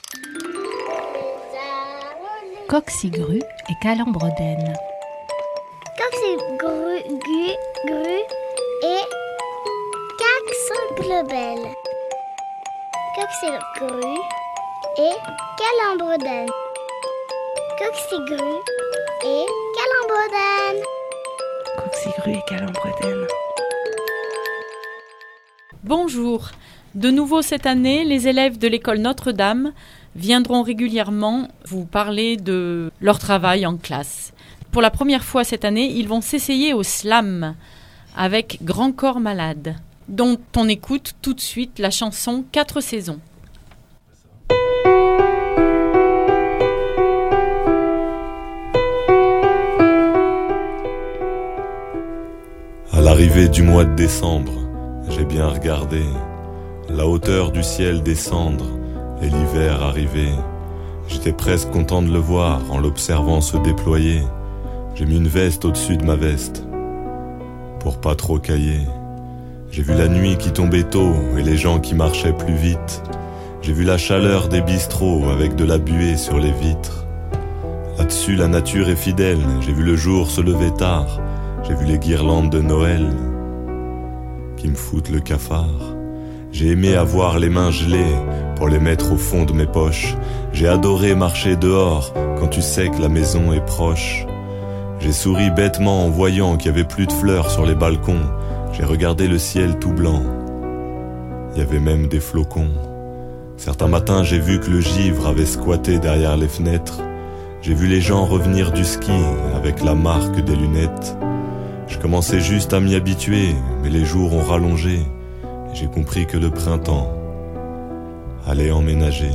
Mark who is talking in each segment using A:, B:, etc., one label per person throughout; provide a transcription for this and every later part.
A: Coqsigru et Calembredaine.
B: Coqsigru et Caxanglebel. Coqsigru et Calembredaine. Coqsigru et Calembredaine.
A: Coqsigru et Calembredaine.
C: Bonjour. De nouveau cette année, les élèves de l'école Notre-Dame viendront régulièrement vous parler de leur travail en classe. Pour la première fois cette année, ils vont s'essayer au slam avec Grand Corps Malade, dont on écoute tout de suite la chanson 4 saisons.
D: À l'arrivée du mois de décembre, j'ai bien regardé la hauteur du ciel descendre et l'hiver arriver. J'étais presque content de le voir en l'observant se déployer. J'ai mis une veste au-dessus de ma veste pour pas trop cailler. J'ai vu la nuit qui tombait tôt et les gens qui marchaient plus vite. J'ai vu la chaleur des bistrots avec de la buée sur les vitres. Là-dessus la nature est fidèle, j'ai vu le jour se lever tard. J'ai vu les guirlandes de Noël qui me foutent le cafard. J'ai aimé avoir les mains gelées pour les mettre au fond de mes poches. J'ai adoré marcher dehors quand tu sais que la maison est proche. J'ai souri bêtement en voyant qu'il y avait plus de fleurs sur les balcons. J'ai regardé le ciel tout blanc. Il y avait même des flocons. Certains matins j'ai vu que le givre avait squatté derrière les fenêtres. J'ai vu les gens revenir du ski avec la marque des lunettes. Je commençais juste à m'y habituer, mais les jours ont rallongé. J'ai compris que le printemps allait emménager.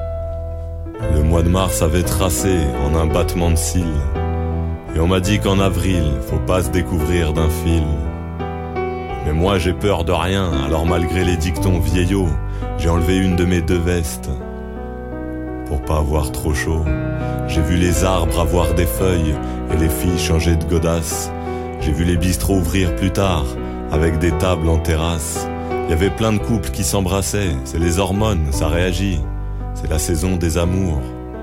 D: Le mois de mars avait tracé en un battement de cils. Et on m'a dit qu'en avril, faut pas se découvrir d'un fil. Mais moi j'ai peur de rien, alors malgré les dictons vieillots, j'ai enlevé une de mes 2 vestes pour pas avoir trop chaud. J'ai vu les arbres avoir des feuilles et les filles changer de godasse. J'ai vu les bistrots ouvrir plus tard avec des tables en terrasse. Il y avait plein de couples qui s'embrassaient, c'est les hormones, ça réagit. C'est la saison des amours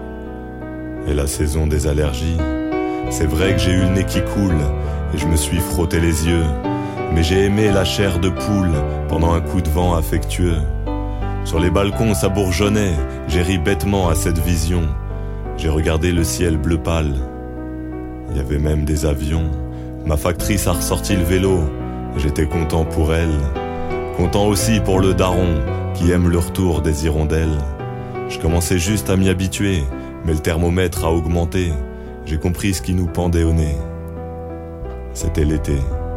D: et la saison des allergies. C'est vrai que j'ai eu le nez qui coule et je me suis frotté les yeux. Mais j'ai aimé la chair de poule pendant un coup de vent affectueux. Sur les balcons ça bourgeonnait, j'ai ri bêtement à cette vision. J'ai regardé le ciel bleu pâle, il y avait même des avions. Ma factrice a ressorti le vélo, j'étais content pour elle. Content aussi pour le daron qui aime le retour des hirondelles. Je commençais juste à m'y habituer, mais le thermomètre a augmenté. J'ai compris ce qui nous pendait au nez. C'était l'été.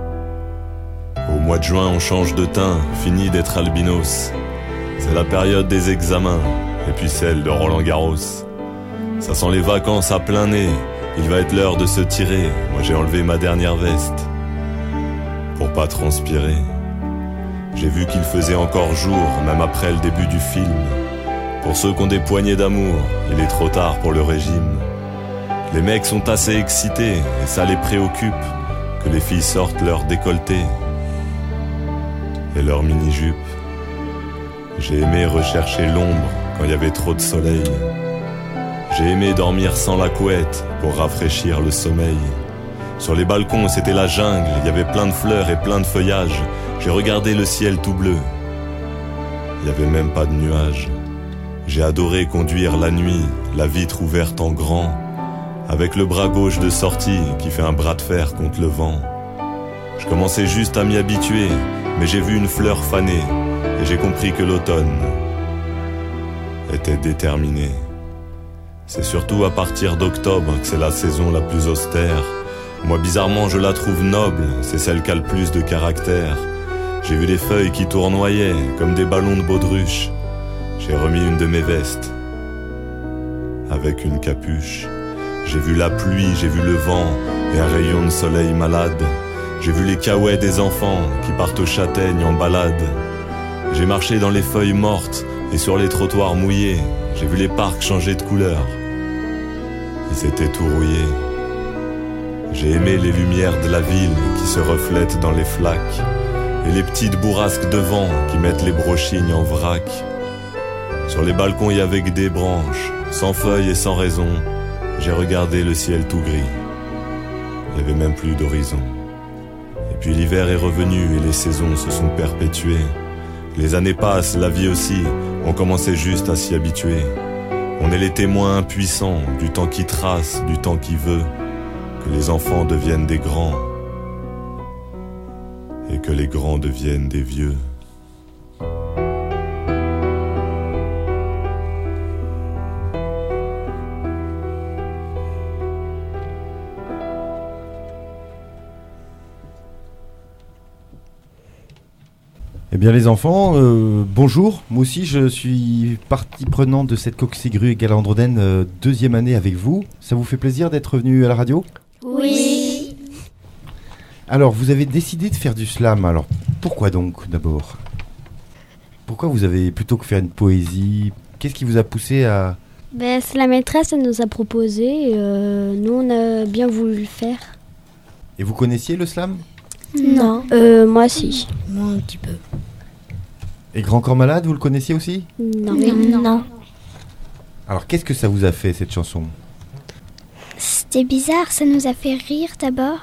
D: Au mois de juin on change de teint, fini d'être albinos. C'est la période des examens, et puis celle de Roland Garros. Ça sent les vacances à plein nez, il va être l'heure de se tirer. Moi j'ai enlevé ma dernière veste pour pas transpirer. J'ai vu qu'il faisait encore jour, même après le début du film. Pour ceux qui ont des poignées d'amour, il est trop tard pour le régime. Les mecs sont assez excités, et ça les préoccupe, que les filles sortent leur décolleté et leur mini-jupe. J'ai aimé rechercher l'ombre quand il y avait trop de soleil. J'ai aimé dormir sans la couette pour rafraîchir le sommeil. Sur les balcons c'était la jungle, il y avait plein de fleurs et plein de feuillages. J'ai regardé le ciel tout bleu, il y avait même pas de nuages. J'ai adoré conduire la nuit, la vitre ouverte en grand, avec le bras gauche de sortie qui fait un bras de fer contre le vent. Je commençais juste à m'y habituer, mais j'ai vu une fleur faner et j'ai compris que l'automne était déterminé. C'est surtout à partir d'octobre que c'est la saison la plus austère. Moi bizarrement je la trouve noble, c'est celle qui a le plus de caractère. J'ai vu des feuilles qui tournoyaient comme des ballons de baudruche. J'ai remis une de mes vestes avec une capuche. J'ai vu la pluie, j'ai vu le vent et un rayon de soleil malade. J'ai vu les caouets des enfants qui partent aux châtaignes en balade. J'ai marché dans les feuilles mortes et sur les trottoirs mouillés. J'ai vu les parcs changer de couleur, ils étaient tout rouillés. J'ai aimé les lumières de la ville qui se reflètent dans les flaques et les petites bourrasques de vent qui mettent les brochignes en vrac. Sur les balcons, il y avait que des branches, sans feuilles et sans raison. J'ai regardé le ciel tout gris. Il n'y avait même plus d'horizon. Et puis l'hiver est revenu et les saisons se sont perpétuées. Les années passent, la vie aussi, on commençait juste à s'y habituer. On est les témoins impuissants du temps qui trace, du temps qui veut que les enfants deviennent des grands et que les grands deviennent des vieux.
E: Eh bien les enfants, bonjour. Moi aussi je suis partie prenante de cette Coxigru et Galandrodène deuxième année avec vous. Ça vous fait plaisir d'être venu à la radio ?
B: Oui.
E: Alors vous avez décidé de faire du slam, alors pourquoi donc d'abord ? Pourquoi vous avez plutôt que faire une poésie ? Qu'est-ce qui vous a poussé à...
F: C'est la maîtresse, elle nous a proposé, nous on a bien voulu le faire.
E: Et vous connaissiez le slam ?
F: Non. Moi si.
G: Moi un petit peu.
E: Et Grand Corps Malade, vous le connaissiez aussi ?
F: Non.
E: Alors qu'est-ce que ça vous a fait cette chanson ?
B: C'était bizarre, ça nous a fait rire d'abord.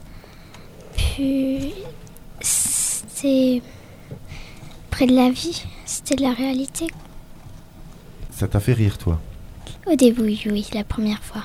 B: Puis c'était près de la vie, c'était de la réalité.
E: Ça t'a fait rire toi ?
B: Au début, oui, la première fois.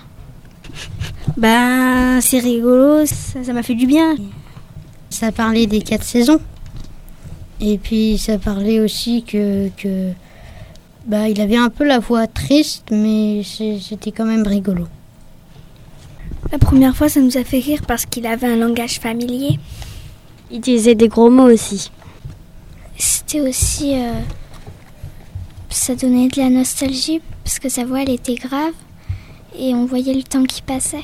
G: C'est rigolo, ça m'a fait du bien. Ça parlait des 4 saisons. Et puis ça parlait aussi que il avait un peu la voix triste, mais c'était quand même rigolo.
H: La première fois, ça nous a fait rire parce qu'il avait un langage familier.
F: Il utilisait des gros mots aussi.
B: C'était aussi... ça donnait de la nostalgie parce que sa voix, elle était grave et on voyait le temps qui passait.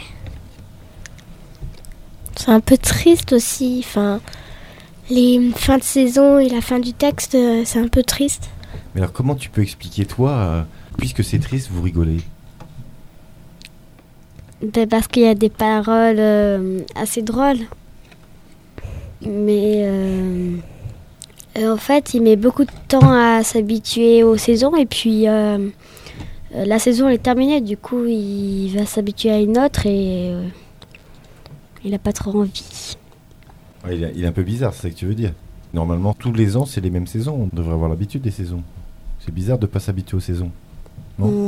F: C'est un peu triste aussi, les fins de saison et la fin du texte, c'est un peu triste.
E: Mais alors comment tu peux expliquer toi, puisque c'est triste, vous rigolez ?
F: Parce qu'il y a des paroles assez drôles. Mais en fait, il met beaucoup de temps à s'habituer aux saisons et puis la saison est terminée, du coup il va s'habituer à une autre et il n'a pas trop envie.
E: Ouais, il est un peu bizarre, c'est ça que tu veux dire. Normalement, tous les ans, c'est les mêmes saisons. On devrait avoir l'habitude des saisons. C'est bizarre de ne pas s'habituer aux saisons. Non ?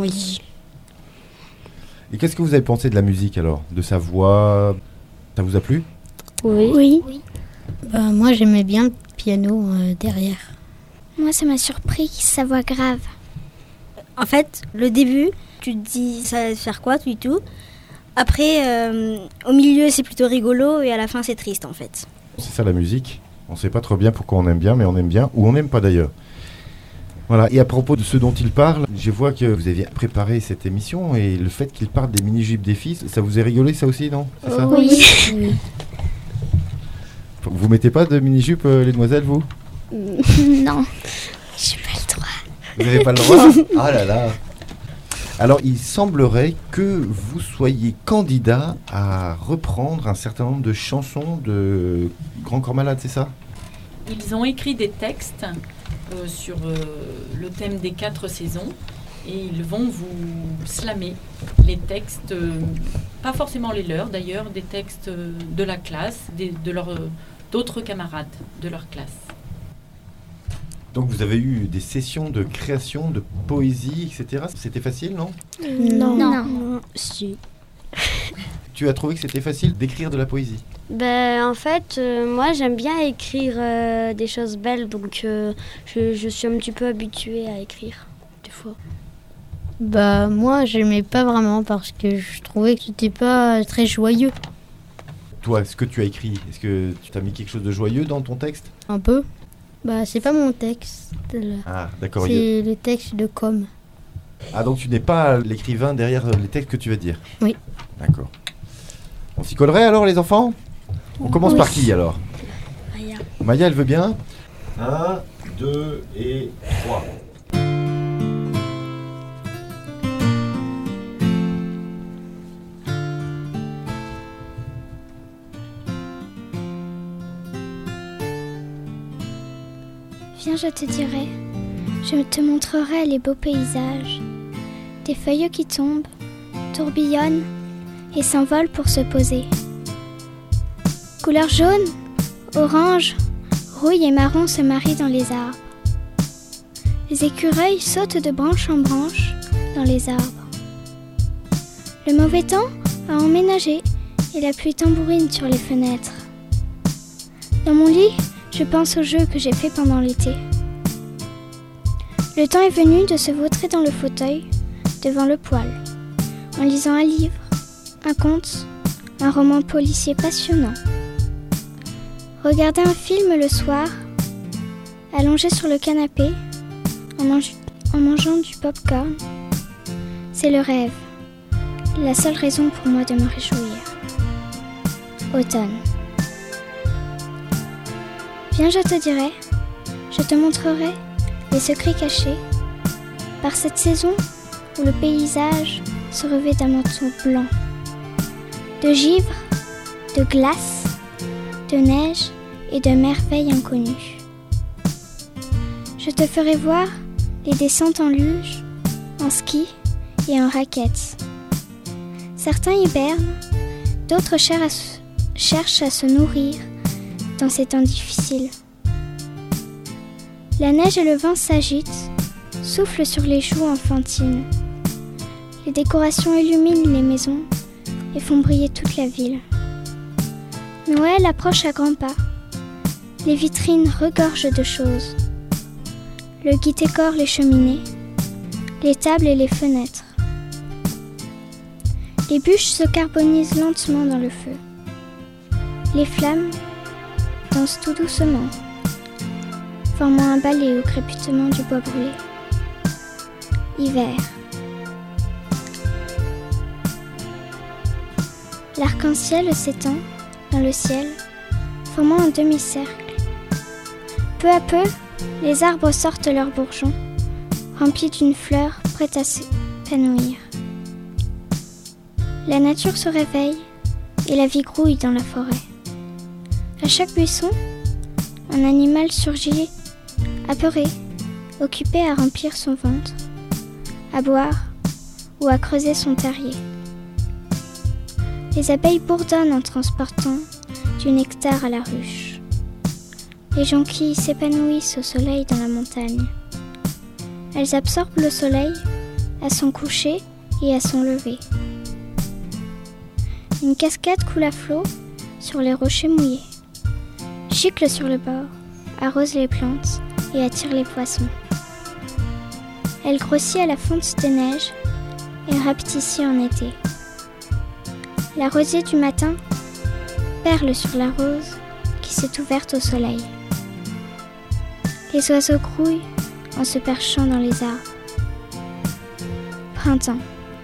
G: Oui.
E: Et qu'est-ce que vous avez pensé de la musique alors ? De sa voix ? Ça vous a plu ?
F: Oui.
G: Moi j'aimais bien le piano derrière.
B: Moi, ça m'a surpris sa voix grave.
I: En fait, le début, tu te dis ça va faire quoi, tout. Après, au milieu, c'est plutôt rigolo et à la fin, c'est triste en fait.
E: C'est ça la musique. On ne sait pas trop bien pourquoi on aime bien, mais on aime bien ou on n'aime pas d'ailleurs. Voilà, et à propos de ce dont il parle, je vois que vous aviez préparé cette émission et le fait qu'il parle des mini-jupes des filles, ça vous a rigolé ça aussi, non ? C'est ça ?
F: Oui.
E: Vous mettez pas de mini-jupes, les demoiselles, vous ?
B: Non, j'ai pas le droit.
E: Vous n'avez pas le droit ? Ah là là. Alors, il semblerait que vous soyez candidat à reprendre un certain nombre de chansons de Grand Corps Malade, c'est ça ?
C: Ils ont écrit des textes sur le thème des 4 saisons et ils vont vous slammer les textes, pas forcément les leurs d'ailleurs, des textes de la classe, d'autres camarades de leur classe.
E: Donc vous avez eu des sessions de création, de poésie, etc. C'était facile, non ?
F: Non. Si.
E: Tu as trouvé que c'était facile d'écrire de la poésie ?
F: En fait, moi j'aime bien écrire des choses belles, donc je suis un petit peu habituée à écrire, des fois.
G: Moi j'aimais pas vraiment parce que je trouvais que c'était pas très joyeux.
E: Toi, ce que tu as écrit, est-ce que tu t'as mis quelque chose de joyeux dans ton texte ?
G: Un peu. C'est pas mon texte là.
E: Ah, d'accord.
G: C'est le texte de Com.
E: Ah, donc tu n'es pas l'écrivain derrière les textes que tu vas dire ?
G: Oui.
E: D'accord. On s'y collerait alors, les enfants ? On commence par qui alors ? Maya, elle veut bien ? 1, 2 et 3.
B: Viens, je te dirai Je te montrerai les beaux paysages, des feuilles qui tombent, tourbillonnent et s'envolent pour se poser. Couleur jaune, orange, rouille et marron se marient dans les arbres. Les écureuils sautent de branche en branche dans les arbres. Le mauvais temps a emménagé et la pluie tambourine sur les fenêtres. Dans mon lit, je pense aux jeux que j'ai faits pendant l'été. Le temps est venu de se vautrer dans le fauteuil, devant le poêle, en lisant un livre, un conte, un roman policier passionnant. Regarder un film le soir, allongé sur le canapé, en mangeant du popcorn, c'est le rêve, la seule raison pour moi de me réjouir. Automne. Viens, je te dirai, je te montrerai les secrets cachés par cette saison où le paysage se revêt d'un manteau blanc, de givre, de glace, de neige et de merveilles inconnues. Je te ferai voir les descentes en luge, en ski et en raquettes. Certains hibernent, d'autres cherchent à se nourrir dans ces temps difficiles. La neige et le vent s'agitent, soufflent sur les joues enfantines. Les décorations illuminent les maisons et font briller toute la ville. Noël approche à grands pas. Les vitrines regorgent de choses. Le gui décore les cheminées, les tables et les fenêtres. Les bûches se carbonisent lentement dans le feu. Les flammes dansent tout doucement, formant un ballet au crépitement du bois brûlé. Hiver. L'arc-en-ciel s'étend dans le ciel, formant un demi-cercle. Peu à peu, les arbres sortent leurs bourgeons, remplis d'une fleur prête à s'épanouir. La nature se réveille et la vie grouille dans la forêt. À chaque buisson, un animal surgit, apeuré, occupé à remplir son ventre, à boire ou à creuser son terrier. Les abeilles bourdonnent en transportant du nectar à la ruche. Les jonquilles s'épanouissent au soleil dans la montagne. Elles absorbent le soleil à son coucher et à son lever. Une cascade coule à flot sur les rochers mouillés, gicle sur le bord, arrose les plantes et attire les poissons. Elle grossit à la fonte des neiges et rapetit en été. La rosée du matin perle sur la rose qui s'est ouverte au soleil. Les oiseaux grouillent en se perchant dans les arbres. Printemps.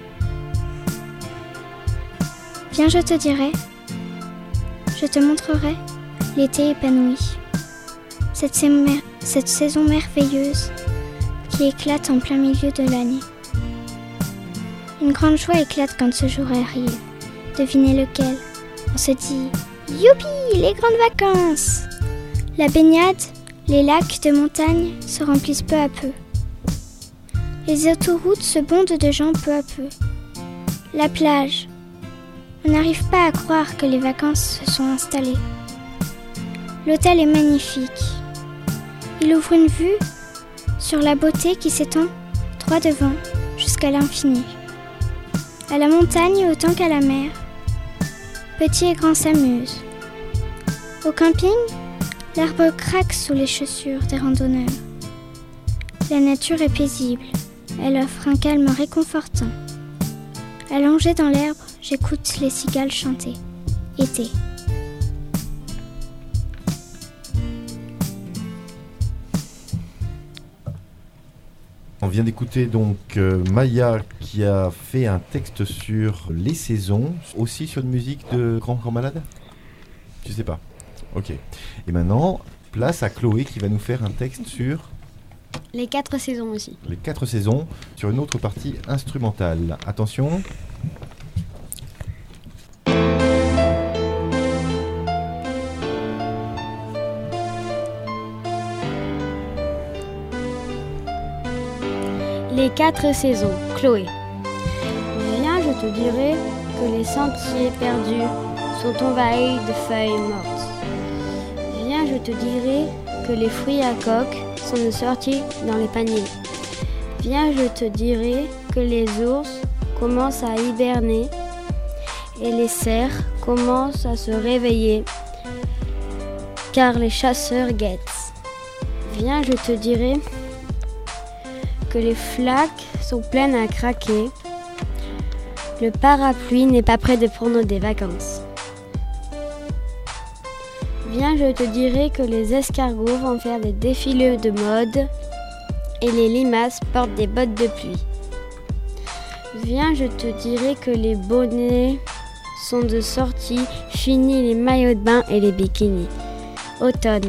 B: Viens, je te dirai, je te montrerai l'été épanoui. Cette saison merveilleuse qui éclate en plein milieu de l'année. Une grande joie éclate quand ce jour arrive. Devinez lequel? On se dit « Youpi, les grandes vacances !» La baignade, les lacs de montagne se remplissent peu à peu. Les autoroutes se bondent de gens peu à peu. La plage. On n'arrive pas à croire que les vacances se sont installées. L'hôtel est magnifique. Il ouvre une vue sur la beauté qui s'étend droit devant jusqu'à l'infini. À la montagne autant qu'à la mer, petits et grands s'amusent. Au camping, l'herbe craque sous les chaussures des randonneurs. La nature est paisible, elle offre un calme réconfortant. Allongée dans l'herbe, j'écoute les cigales chanter. Été.
E: On vient d'écouter donc Maya qui a fait un texte sur les saisons, aussi sur une musique de Grand Corps Malade. Je sais pas. Ok. Et maintenant, place à Chloé qui va nous faire un texte sur
F: les 4 saisons aussi.
E: Les 4 saisons sur une autre partie instrumentale. Attention.
F: Les 4 saisons, Chloé. Viens, je te dirai que les sentiers perdus sont envahis de feuilles mortes. Viens, je te dirai que les fruits à coque sont sortis dans les paniers. Viens, je te dirai que les ours commencent à hiberner et les cerfs commencent à se réveiller car les chasseurs guettent. Viens, je te dirai que les flaques sont pleines à craquer. Le parapluie n'est pas prêt de prendre des vacances. Viens, je te dirai que les escargots vont faire des défilés de mode et les limaces portent des bottes de pluie. Viens, je te dirai que les bonnets sont de sortie, fini les maillots de bain et les bikinis. Automne.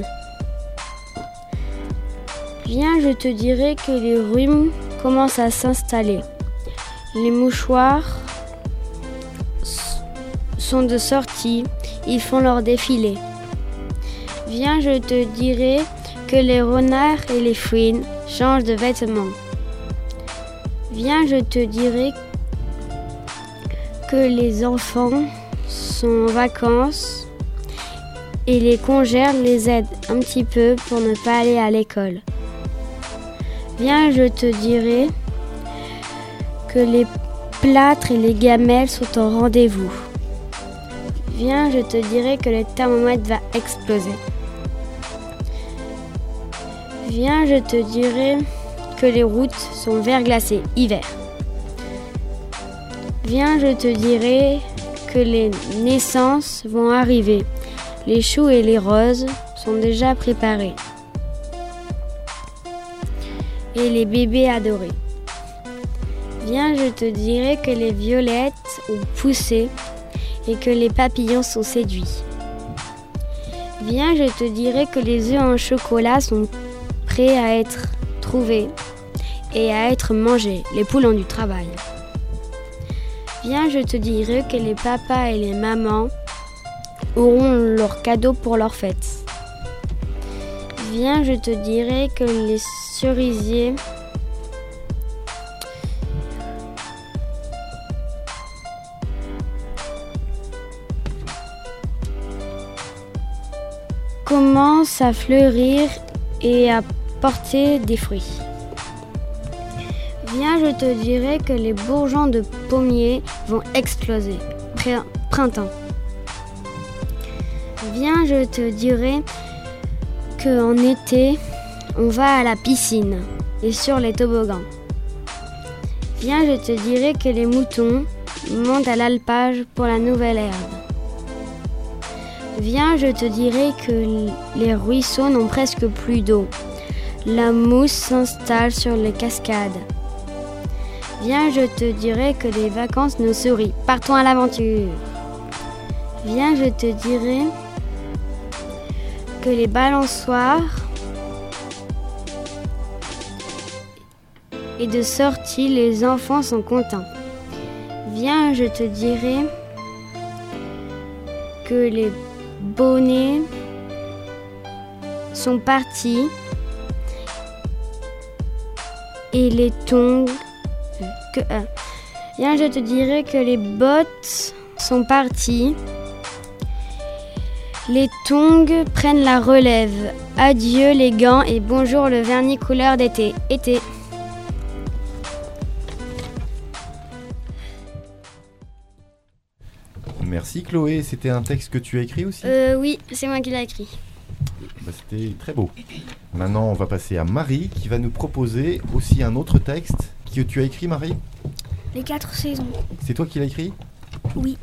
F: Viens, je te dirai que les rhumes commencent à s'installer. Les mouchoirs sont de sortie, ils font leur défilé. Viens, je te dirai que les renards et les fouines changent de vêtements. Viens, je te dirai que les enfants sont en vacances et les congères les aident un petit peu pour ne pas aller à l'école. Viens, je te dirai que les plâtres et les gamelles sont au rendez-vous. Viens, je te dirai que le thermomètre va exploser. Viens, je te dirai que les routes sont verglacées hiver. Viens, je te dirai que les naissances vont arriver. Les choux et les roses sont déjà préparés. Et les bébés adorés. Viens, je te dirai que les violettes ont poussé et que les papillons sont séduits. Viens, je te dirai que les œufs en chocolat sont prêts à être trouvés et à être mangés. Les poules ont du travail. Viens, je te dirai que les papas et les mamans auront leurs cadeaux pour leur fête. Viens, je te dirai que les cerisiers commencent à fleurir et à porter des fruits. Viens, je te dirai que les bourgeons de pommier vont exploser. Printemps. Viens, je te dirai qu'en été, on va à la piscine et sur les toboggans. Viens, je te dirai que les moutons montent à l'alpage pour la nouvelle herbe. Viens, je te dirai que les ruisseaux n'ont presque plus d'eau. La mousse s'installe sur les cascades. Viens, je te dirai que les vacances nous sourient. Partons à l'aventure. Viens, je te dirai que les balançoires et de sortie, les enfants sont contents. Viens, je te dirai que les bonnets sont partis et les tongs Viens, je te dirai que les bottes sont parties. Les tongs prennent la relève. Adieu les gants et bonjour le vernis couleur d'été. Été.
E: Merci Chloé, c'était un texte que tu as écrit aussi ?
F: Oui, c'est moi qui l'ai écrit.
E: C'était très beau. Maintenant, on va passer à Marie qui va nous proposer aussi un autre texte que tu as écrit, Marie ?
H: Les 4 saisons.
E: C'est toi qui l'as écrit ?
H: Oui.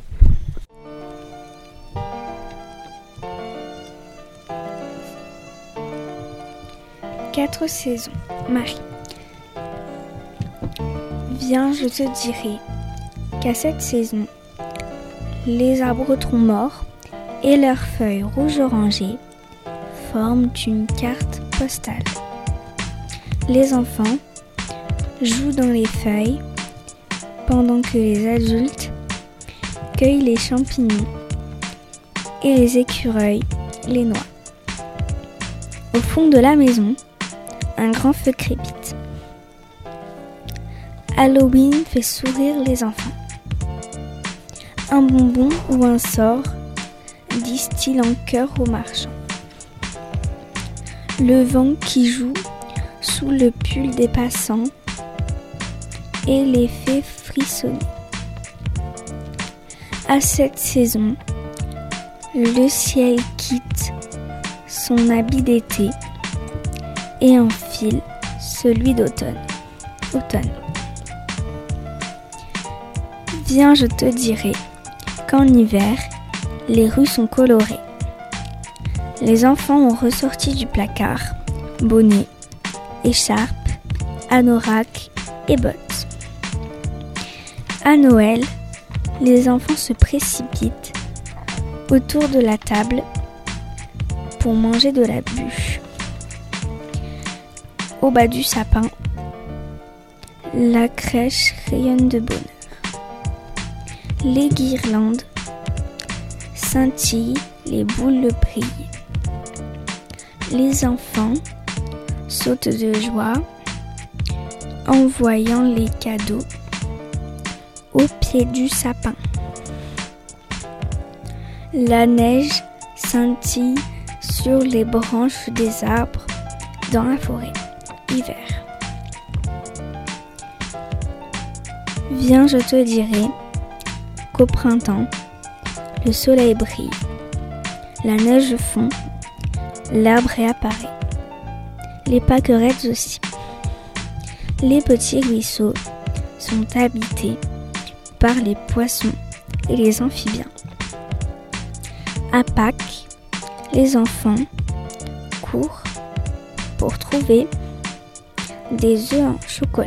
H: Quatre saisons. Marie. Viens, je te dirai qu'à cette saison, les arbres troncs morts et leurs feuilles rouge-orangées forment une carte postale. Les enfants jouent dans les feuilles pendant que les adultes cueillent les champignons et les écureuils les noient. Au fond de la maison, un grand feu crépite. Halloween fait sourire les enfants. Un bonbon ou un sort, disent-ils en chœur aux marchands. Le vent qui joue sous le pull des passants et les fait frissonner. À cette saison, le ciel quitte son habit d'été et enfile celui d'automne. Viens, je te dirai qu'en hiver, les rues sont colorées. Les enfants ont ressorti du placard bonnets, écharpes, anoraks et bottes. À Noël, les enfants se précipitent autour de la table pour manger de la bûche. Au bas du sapin, la crèche rayonne de bonheur. Les guirlandes scintillent, les boules brillent. Les enfants sautent de joie en voyant les cadeaux au pied du sapin. La neige scintille sur les branches des arbres dans la forêt. Hiver. Viens, je te dirai qu'au printemps, le soleil brille, la neige fond, l'arbre réapparaît, les pâquerettes aussi. Les petits ruisseaux sont habités par les poissons et les amphibiens. À Pâques, les enfants courent pour trouver des œufs en chocolat.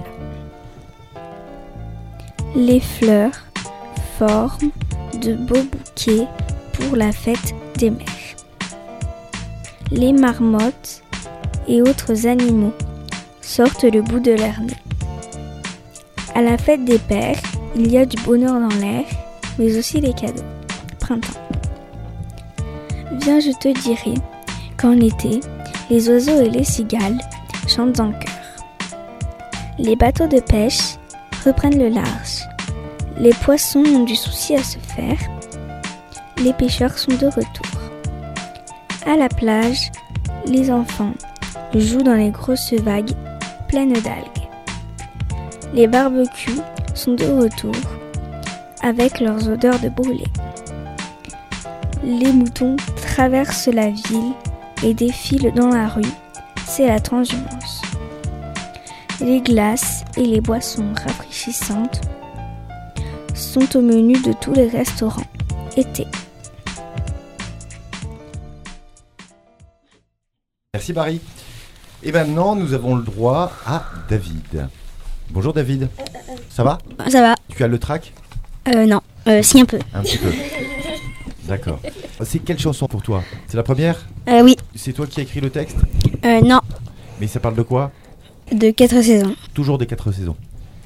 H: Les fleurs forment de beaux bouquets pour la fête des mères. Les marmottes et autres animaux sortent le bout de leur nez. À la fête des pères, il y a du bonheur dans l'air, mais aussi les cadeaux. Printemps. Viens, je te dirai qu'en été, les oiseaux et les cigales chantent en chœur. Les bateaux de pêche reprennent le large. Les poissons ont du souci à se faire. Les pêcheurs sont de retour. À la plage, les enfants jouent dans les grosses vagues pleines d'algues. Les barbecues sont de retour avec leurs odeurs de brûlés. Les moutons traversent la ville et défilent dans la rue. C'est la transhumance. Les glaces et les boissons rafraîchissantes sont au menu de tous les restaurants. Été.
E: Merci Barry. Et maintenant, nous avons le droit à David. Bonjour David. Ça va ?
I: Ça va.
E: Tu as le trac ?
I: Non. Si, un peu.
E: Un petit peu. D'accord. C'est quelle chanson pour toi ? C'est la première ?
I: Oui.
E: C'est toi qui as écrit le texte ?
I: Non.
E: Mais ça parle de quoi ?
I: De 4 saisons.
E: Toujours des 4 saisons.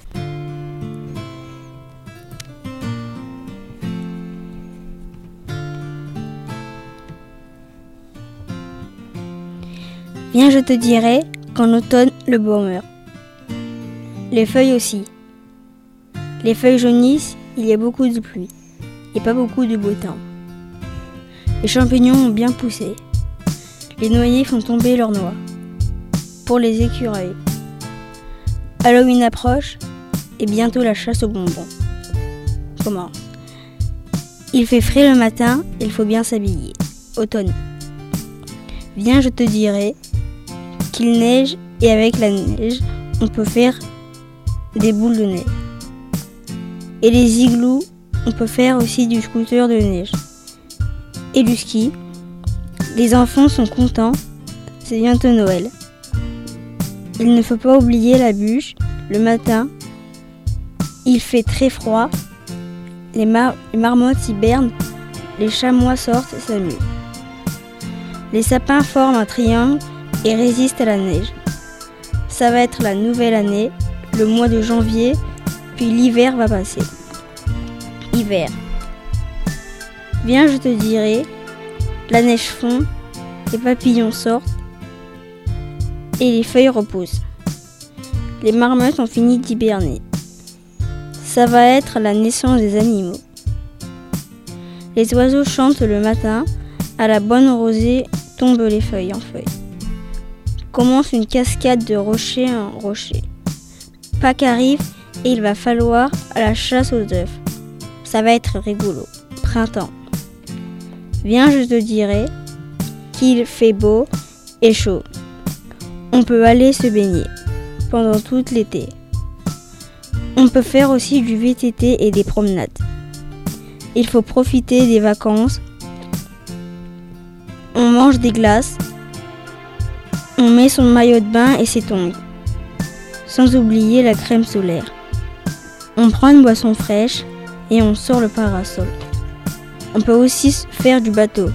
I: Viens, je te dirai qu'en automne, le bois meurt. Les feuilles aussi. Les feuilles jaunissent, il y a beaucoup de pluie et pas beaucoup de beau temps. Les champignons ont bien poussé. Les noyers font tomber leurs noix. Pour les écureuils. Halloween approche et bientôt la chasse aux bonbons commence. Il fait frais le matin, il faut bien s'habiller. Automne. Viens, je te dirai qu'il neige et avec la neige, on peut faire des boules de neige. Et les igloos, on peut faire aussi du scooter de neige. Et du ski. Les enfants sont contents, c'est bientôt Noël. Il ne faut pas oublier la bûche, le matin. Il fait très froid, les marmottes hibernent, les chamois sortent et s'amusent. Les sapins forment un triangle et résistent à la neige. Ça va être la nouvelle année, le mois de janvier, puis l'hiver va passer. Hiver. Viens, je te dirai, la neige fond, les papillons sortent et les feuilles reposent. Les marmottes ont fini d'hiberner. ça va être la naissance des animaux. Les oiseaux chantent le matin, à la bonne rosée tombent les feuilles en feuilles. Commence une cascade de rocher en rocher. Pâques arrive et il va falloir à la chasse aux œufs. Ça va être rigolo. Printemps. Viens, je te dirai qu'il fait beau et chaud. On peut aller se baigner pendant tout l'été. On peut faire aussi du VTT et des promenades. Il faut profiter des vacances. On mange des glaces. On met son maillot de bain et ses tongs. Sans oublier la crème solaire. On prend une boisson fraîche et on sort le parasol. On peut aussi faire du bateau.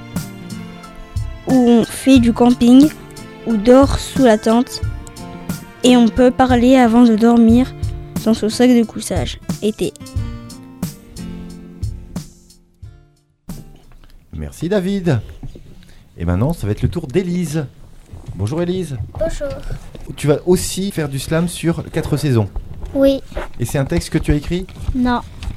I: Ou on fait du camping ou dort sous la tente. Et on peut parler avant de dormir dans son sac de couchage. Été.
E: Merci David. Et maintenant, ça va être le tour d'Élise. Bonjour Élise.
B: Bonjour.
E: Tu vas aussi faire du slam sur 4 saisons.
B: Oui.
E: Et c'est un texte que tu as écrit ?
B: Non.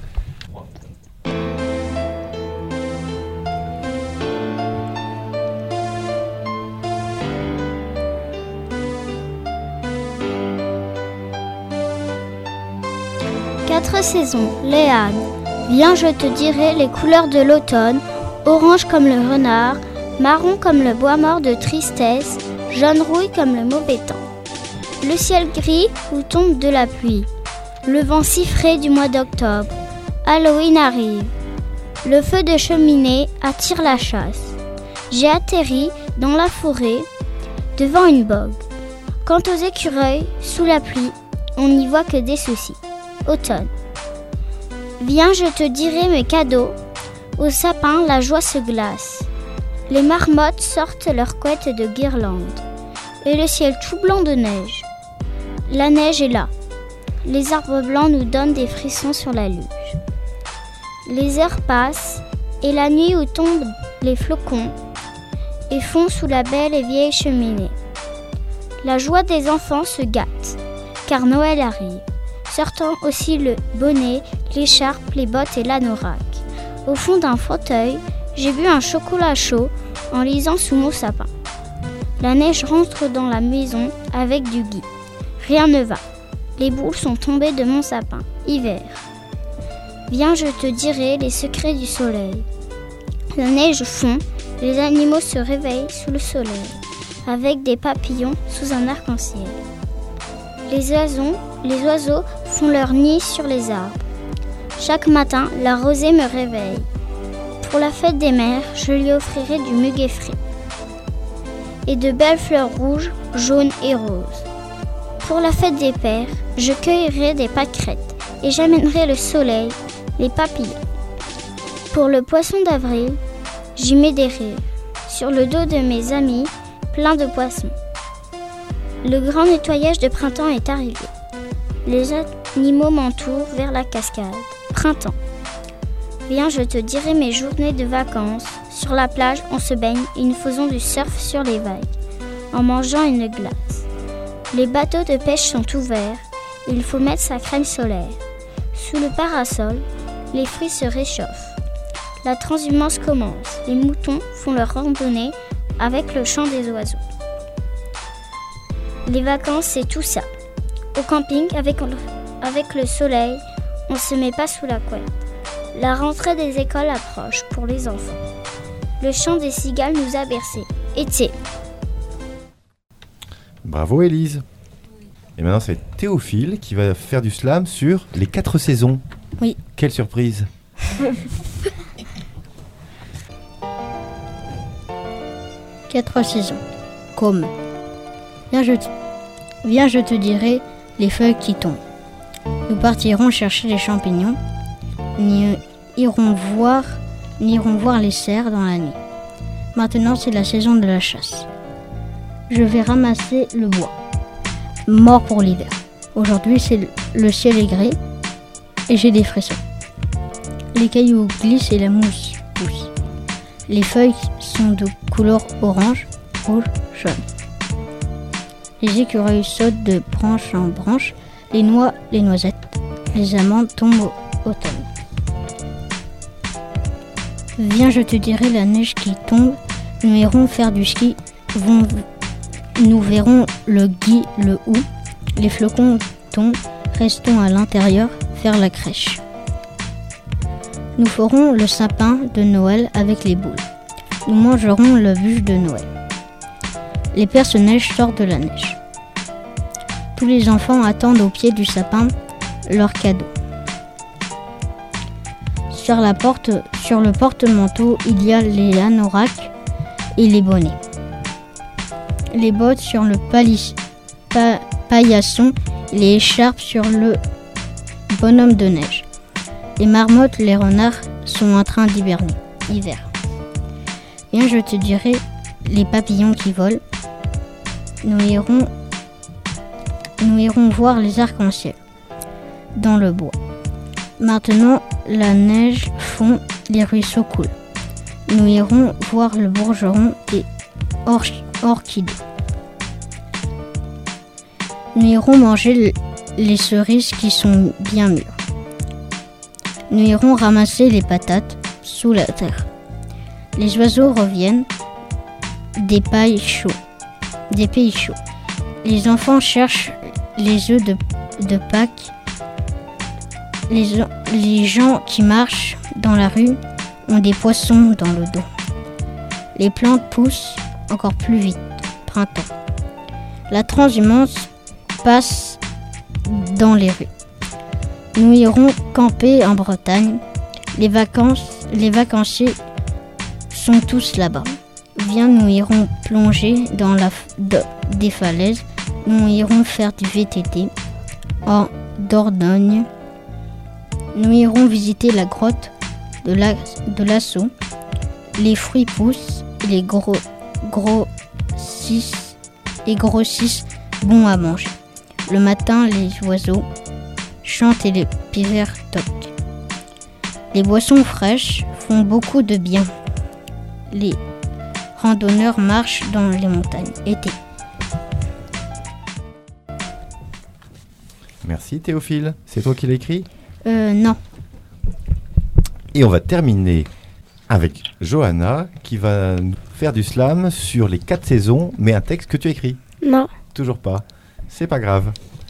B: Quatre saisons, Léane. Viens, je te dirai les couleurs de l'automne. Orange comme le renard, marron comme le bois mort de tristesse, jaune rouille comme le mauvais temps. Le ciel gris où tombe de la pluie. Le vent si frais du mois d'octobre. Halloween arrive. Le feu de cheminée attire la chasse. J'ai atterri dans la forêt, devant une bogue. Quant aux écureuils, sous la pluie, on n'y voit que des soucis. Automne. Viens, je te dirai mes cadeaux. Au sapin, la joie se glace. Les marmottes sortent leurs couettes de guirlandes. Et le ciel tout blanc de neige. La neige est là. Les arbres blancs nous donnent des frissons sur la luge. Les heures passent, et la nuit où tombent les flocons et font sous la belle et vieille cheminée. La joie des enfants se gâte, car Noël arrive. Sortant aussi le bonnet, l'écharpe, les bottes et l'anorak. Au fond d'un fauteuil, j'ai bu un chocolat chaud en lisant sous mon sapin. La neige rentre dans la maison avec du gui. Rien ne va. Les boules sont tombées de mon sapin. Hiver. Viens, je te dirai les secrets du soleil. La neige fond, les animaux se réveillent sous le soleil, avec des papillons sous un arc-en-ciel. Les oiseaux font leur nid sur les arbres. Chaque matin, la rosée me réveille. Pour la fête des mères, je lui offrirai du muguet frais et de belles fleurs rouges, jaunes et roses. Pour la fête des pères, je cueillerai des pâquerettes et j'amènerai le soleil, les papillons. Pour le poisson d'avril, j'y mets des rires. Sur le dos de mes amis, plein de poissons. Le grand nettoyage de printemps est arrivé. Les animaux m'entourent vers la cascade. Printemps. Viens, je te dirai mes journées de vacances. Sur la plage, on se baigne et nous faisons du surf sur les vagues, en mangeant une glace. Les bateaux de pêche sont ouverts. Il faut mettre sa crème solaire. Sous le parasol, les fruits se réchauffent. La transhumance commence. Les moutons font leur randonnée avec le chant des oiseaux. Les vacances, c'est tout ça. Au camping, avec le soleil, on ne se met pas sous la couette. La rentrée des écoles approche pour les enfants. Le chant des cigales nous a bercés. Été.
E: Bravo Élise. Et maintenant, c'est Théophile qui va faire du slam sur les 4 saisons.
G: Oui.
E: Quelle surprise.
G: 4 saisons. Comme. Viens, je te dirai les feuilles qui tombent. Nous partirons chercher les champignons. Nous irons voir les cerfs dans la nuit. Maintenant, c'est la saison de la chasse. Je vais ramasser le bois, mort pour l'hiver. Aujourd'hui, le ciel est gris et j'ai des frissons. Les cailloux glissent et la mousse pousse. Les feuilles sont de couleur orange, rouge, jaune. Les écureuils sautent de branche en branche, les noisettes les amandes tombent au automne. Viens, je te dirai la neige qui tombe, nous irons faire du ski, nous verrons le gui, le hou, les flocons tombent, restons à l'intérieur, faire la crèche. Nous ferons le sapin de Noël avec les boules. Nous mangerons le bûche de Noël. Les personnages sortent de la neige. Tous les enfants attendent au pied du sapin leurs cadeaux. Sur le porte-manteau, il y a les anoraks et les bonnets. Les bottes sur le paillasson, les écharpes sur le bonhomme de neige. Les marmottes, les renards sont en train d'hiberner. Hiver. Viens, je te dirai les papillons qui volent. Nous irons voir les arcs-en-ciel dans le bois. Maintenant, la neige fond, les ruisseaux coulent. Nous irons voir le bourgeron et orchidées. Nous irons manger les cerises qui sont bien mûres. Nous irons ramasser les patates sous la terre. Les oiseaux reviennent des pays chauds. Les enfants cherchent les œufs de Pâques. Les gens qui marchent dans la rue ont des poissons dans le dos. Les plantes poussent encore plus vite. Printemps. La transhumance passe dans les rues. Nous irons camper en Bretagne. Les vacanciers sont tous là-bas. Viens, nous irons plonger dans des falaises. Nous irons faire du VTT en Dordogne. Nous irons visiter la grotte de l'Assaut. Les fruits poussent et les grossissent bons à manger. Le matin, les oiseaux chantent et les pivers toquent. Les boissons fraîches font beaucoup de bien. Les randonneurs marchent dans les montagnes. Été.
E: Merci Théophile. C'est toi qui l'as écrit ?
G: Non.
E: Et on va terminer avec Johanna qui va nous faire du slam sur les 4 saisons, mais un texte que tu as écrit.
B: Non.
E: Toujours pas. C'est pas grave.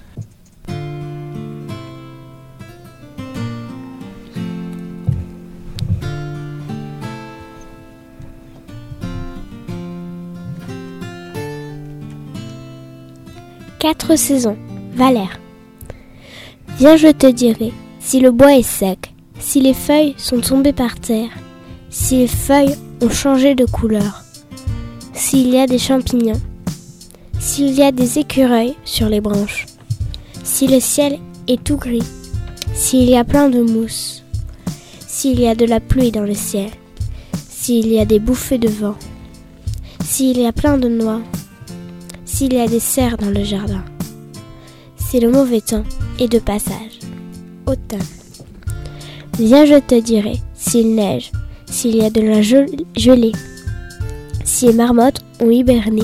B: Quatre saisons. Valère. Viens, je te dirai, si le bois est sec, si les feuilles sont tombées par terre, si les feuilles ont changé de couleur, s'il y a des champignons, s'il y a des écureuils sur les branches, si le ciel est tout gris, s'il y a plein de mousse, s'il y a de la pluie dans le ciel, s'il y a des bouffées de vent, s'il y a plein de noix, s'il y a des cerfs dans le jardin, si le mauvais temps est de passage. Automne. Viens, je te dirai, s'il neige, s'il y a de la gelée, si les marmottes ont hiberné,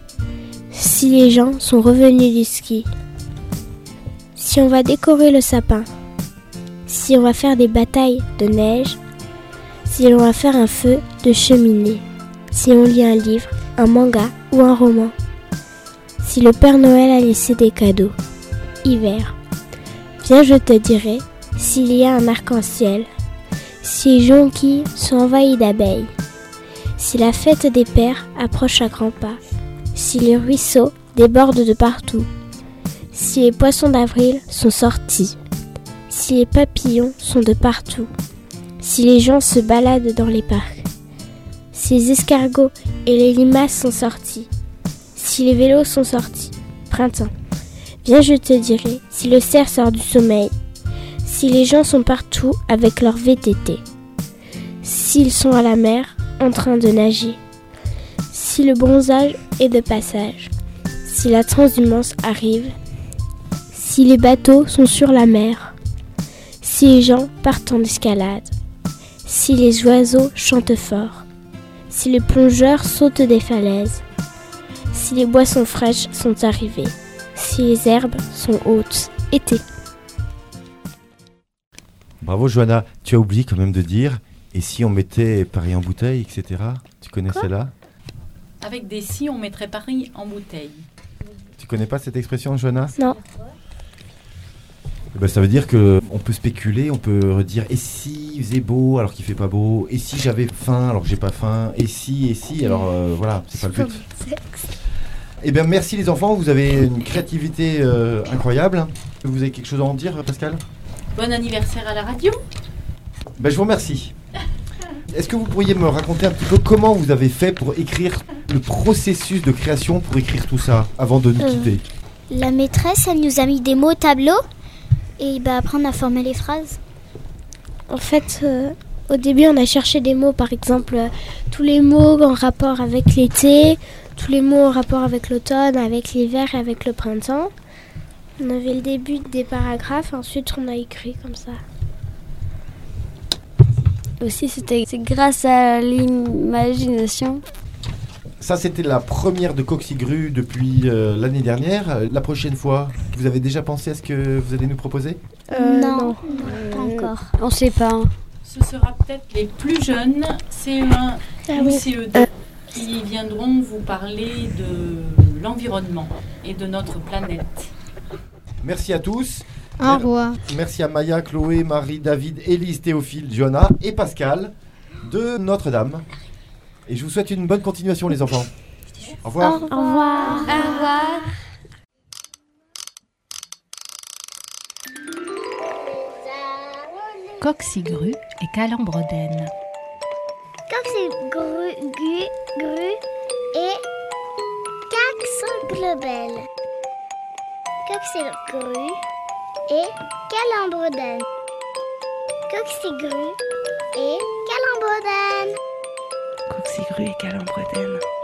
B: si les gens sont revenus du ski, si on va décorer le sapin, si on va faire des batailles de neige, si on va faire un feu de cheminée, si on lit un livre, un manga ou un roman, si le Père Noël a laissé des cadeaux. Hiver. Viens, je te dirai, s'il y a un arc-en-ciel, si les jonquilles sont envahies d'abeilles, si la fête des pères approche à grands pas, si les ruisseaux débordent de partout, si les poissons d'avril sont sortis, si les papillons sont de partout, si les gens se baladent dans les parcs, si les escargots et les limaces sont sortis, si les vélos sont sortis. Printemps. Viens, je te dirai, si le cerf sort du sommeil, si les gens sont partout avec leur VTT, s'ils sont à la mer en train de nager, si le bronzage est de passage, si la transhumance arrive, si les bateaux sont sur la mer, si les gens partent en escalade, si les oiseaux chantent fort, si les plongeurs sautent des falaises, si les boissons fraîches sont arrivées, si les herbes sont hautes. Été.
E: Bravo Johanna. Tu as oublié quand même de dire, et si on mettait Paris en bouteille, etc. Tu connais celle-là ?
C: Avec des si, on mettrait Paris en bouteille.
E: Tu connais pas cette expression, Johanna ?
B: Non.
E: Eh ben, ça veut dire qu'on peut spéculer, on peut dire et si il faisait beau alors qu'il fait pas beau, et si j'avais faim alors que j'ai pas faim, et si, alors voilà, c'est pas le but. Eh bien merci les enfants, vous avez une créativité incroyable. Vous avez quelque chose à en dire, Pascal ?
C: Bon anniversaire à la radio.
E: Ben, je vous remercie. Est-ce que vous pourriez me raconter un petit peu comment vous avez fait pour écrire, le processus de création pour écrire tout ça avant de nous quitter ?
B: La maîtresse, elle nous a mis des mots au tableau et après on a formé les phrases.
J: En fait, au début on a cherché des mots, par exemple tous les mots en rapport avec l'été, tous les mots en rapport avec l'automne, avec l'hiver et avec le printemps. On avait le début des paragraphes, ensuite on a écrit comme ça.
F: Aussi, c'est grâce à l'imagination.
E: Ça, c'était la première de Coxigru depuis l'année dernière. La prochaine fois, vous avez déjà pensé à ce que vous allez nous proposer ?
B: Non, pas encore.
F: On sait pas. Hein.
C: Ce sera peut-être les plus jeunes, CE1 ou CE2, qui viendront vous parler de l'environnement et de notre planète.
E: Merci à tous.
G: Au revoir.
E: Merci à Maya, Chloé, Marie, David, Élise, Théophile, Johanna et Pascal de Notre-Dame. Et je vous souhaite une bonne continuation les enfants. Au revoir.
J: Au revoir.
B: Au revoir.
A: Coxigru et Calembredaine.
B: Coxigru et Cax-Globel. Coxigru et Calembredaine. Coxigru et Calembredaine.
A: Coxigru et Calembredaine.